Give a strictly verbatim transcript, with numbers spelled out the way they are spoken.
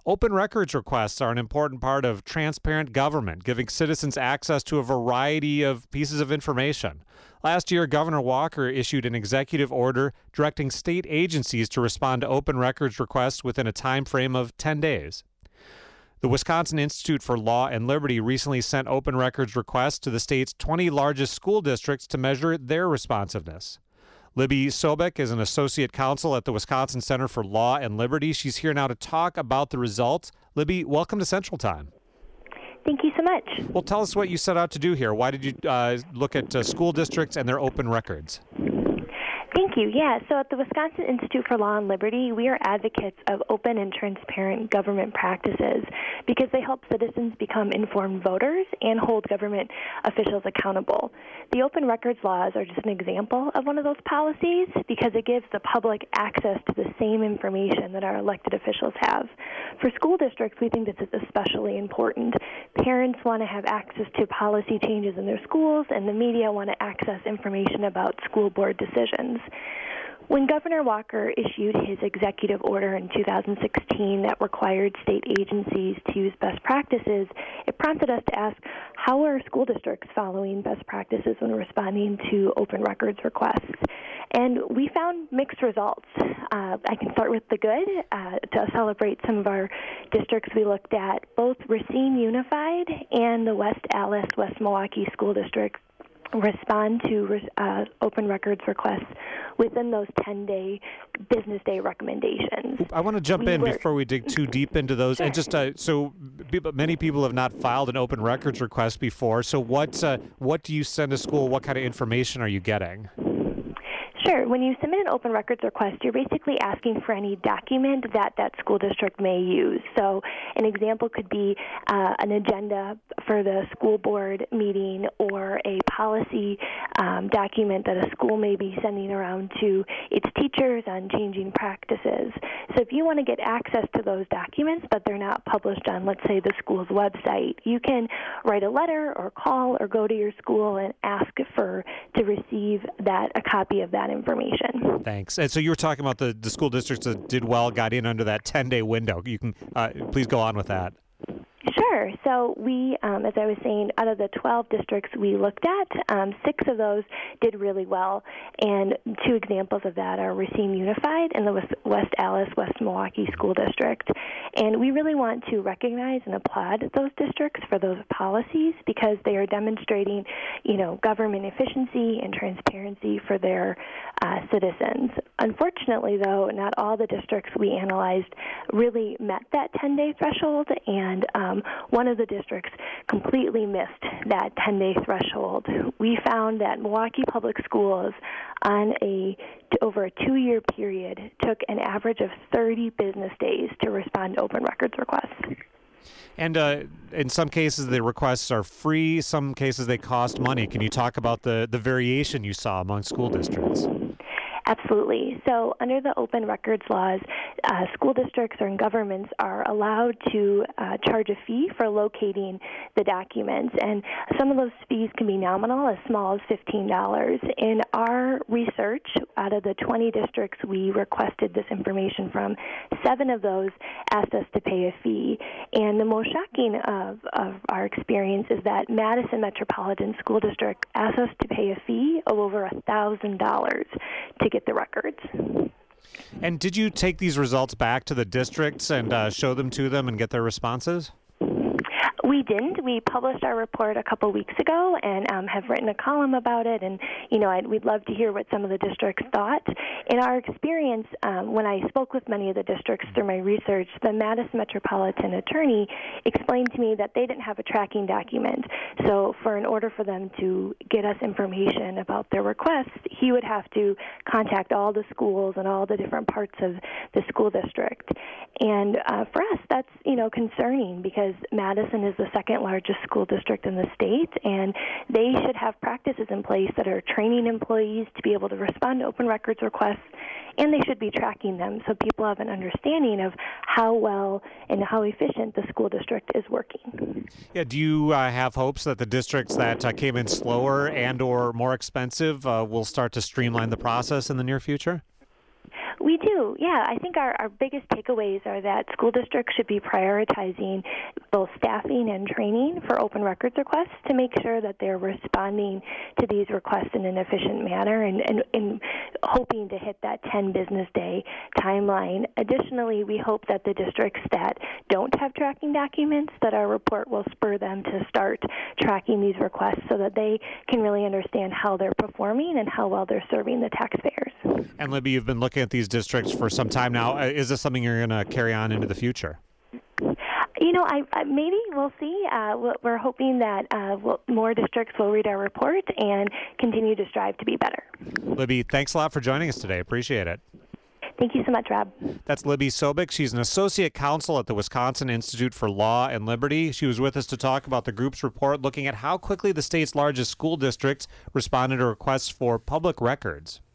Open records requests are an important part of transparent government, giving citizens access to a variety of pieces of information. Last year, Governor Walker issued an executive order directing state agencies to respond to open records requests within a time frame of ten days. The Wisconsin Institute for Law and Liberty recently sent open records requests to the state's twenty largest school districts to measure their responsiveness. Libby Sobek is an associate counsel at the Wisconsin Center for Law and Liberty. She's here now to talk about the results. Libby, welcome to Central Time. Thank you so much. Well, tell us what you set out to do here. Why did you uh, look at uh, school districts and their open records? Thank you. Yeah, so at the Wisconsin Institute for Law and Liberty, we are advocates of open and transparent government practices because they help citizens become informed voters and hold government officials accountable. The open records laws are just an example of one of those policies because it gives the public access to the same information that our elected officials have. For school districts, we think this is especially important. Parents want to have access to policy changes in their schools, and the media want to access information about school board decisions. When Governor Walker issued his executive order in two thousand sixteen that required state agencies to use best practices, it prompted us to ask, how are school districts following best practices when responding to open records requests? And we found mixed results. Uh, I can start with the good. Uh, to celebrate some of our districts we looked at, both Racine Unified and the West Allis, West Milwaukee School District respond to uh, open records requests within those ten-day business day recommendations. I want to jump we in were, before we dig too deep into those. Sure. And just uh, so people, many people have not filed an open records request before. So what uh, what do you send to school? What kind of information are you getting? Sure. When you submit an open records request, you're basically asking for any document that that school district may use. So an example could be uh, an agenda for the school board meeting or a policy um, document that a school may be sending around to its teachers on changing practices. So if you want to get access to those documents, but they're not published on, let's say, the school's website, you can write a letter or call or go to your school and ask for to receive that a copy of that information. Thanks. And so you were talking about the, the school districts that did well, got in under that ten-day window. You can uh, please go on with that. Sure. So we, um, as I was saying, out of the twelve districts we looked at, um, six of those did really well. And two examples of that are Racine Unified and the West, West Allis, West Milwaukee School District. And we really want to recognize and applaud those districts for those policies because they are demonstrating, you know, government efficiency and transparency for their uh, citizens. Unfortunately, though, not all the districts we analyzed really met that ten-day threshold, and um, one of the districts completely missed that ten-day threshold. We found that Milwaukee Public Schools, on a over a two-year period, took an average of thirty business days to respond to open records requests. And uh, in some cases, the requests are free. Some cases, they cost money. Can you talk about the, the variation you saw among school districts? Absolutely. So under the open records laws, uh, school districts or governments are allowed to uh, charge a fee for locating the documents. And some of those fees can be nominal, as small as fifteen dollars. In our research, out of the twenty districts we requested this information from, seven of those asked us to pay a fee. And the most shocking of, of our experience is that Madison Metropolitan School District asked us to pay a fee of over one thousand dollars to get the records. And did you take these results back to the districts and uh, show them to them and get their responses? We didn't. We published our report a couple weeks ago and um, have written a column about it. And, you know, I'd, we'd love to hear what some of the districts thought. In our experience, um, when I spoke with many of the districts through my research, the Madison Metropolitan Attorney explained to me that they didn't have a tracking document. So for in order for them to get us information about their requests, he would have to contact all the schools and all the different parts of the school district. And uh, for us, that's, you know, concerning because Madison is the second largest school district in the state, and they should have practices in place that are training employees to be able to respond to open records requests, and they should be tracking them so people have an understanding of how well and how efficient the school district is working. Yeah, do you uh, have hopes that the districts that uh, came in slower and or more expensive uh, will start to streamline the process in the near future? We do, yeah. I think our, our biggest takeaways are that school districts should be prioritizing both staffing and training for open records requests to make sure that they're responding to these requests in an efficient manner and, and, and hoping to hit that ten business day timeline. Additionally, we hope that the districts that don't have tracking documents, that our report will spur them to start tracking these requests so that they can really understand how they're performing and how well they're serving the taxpayers. And Libby, you've been looking at these districts for some time now. Is this something you're going to carry on into the future? You know, I, I maybe we'll see. Uh, we're hoping that uh, we'll, more districts will read our report and continue to strive to be better. Libby, thanks a lot for joining us today. Appreciate it. Thank you so much, Rob. That's Libby Sobek. She's an associate counsel at the Wisconsin Institute for Law and Liberty. She was with us to talk about the group's report looking at how quickly the state's largest school districts responded to requests for public records.